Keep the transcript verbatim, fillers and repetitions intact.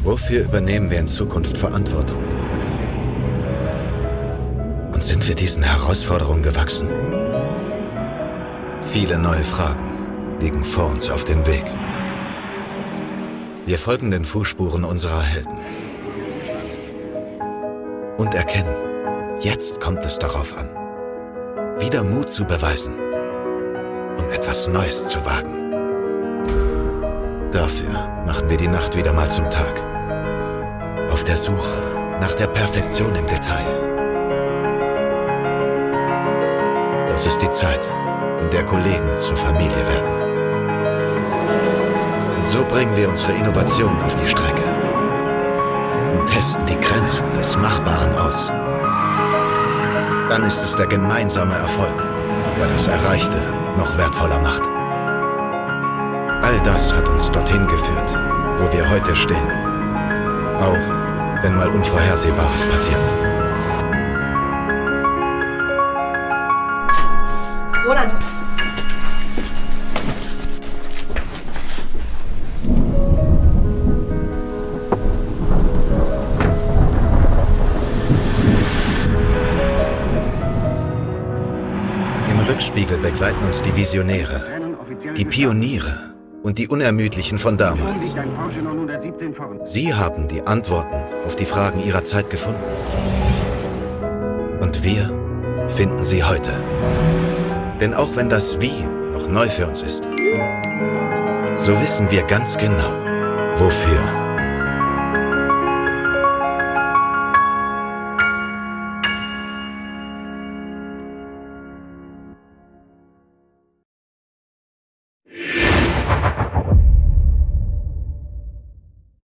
Wofür übernehmen wir in Zukunft Verantwortung? Und sind wir diesen Herausforderungen gewachsen? Viele neue Fragen liegen vor uns auf dem Weg. Wir folgen den Fußspuren unserer Helden und erkennen, jetzt kommt es darauf an, wieder Mut zu beweisen und etwas Neues zu wagen. Dafür machen wir die Nacht wieder mal zum Tag. Auf der Suche nach der Perfektion im Detail. Das ist die Zeit, in der Kollegen zur Familie werden. Und so bringen wir unsere Innovationen auf die Strecke und testen die Grenzen des Machbaren aus. Dann ist es der gemeinsame Erfolg, der das Erreichte noch wertvoller macht. All das hat uns dorthin geführt, wo wir heute stehen. Auch wenn mal Unvorhersehbares passiert. Roland. Im Rückspiegel begleiten uns die Visionäre, die Pioniere und die Unermüdlichen von damals. Sie haben die Antworten auf die Fragen ihrer Zeit gefunden. Und wir finden sie heute. Denn auch wenn das Wie noch neu für uns ist, so wissen wir ganz genau, wofür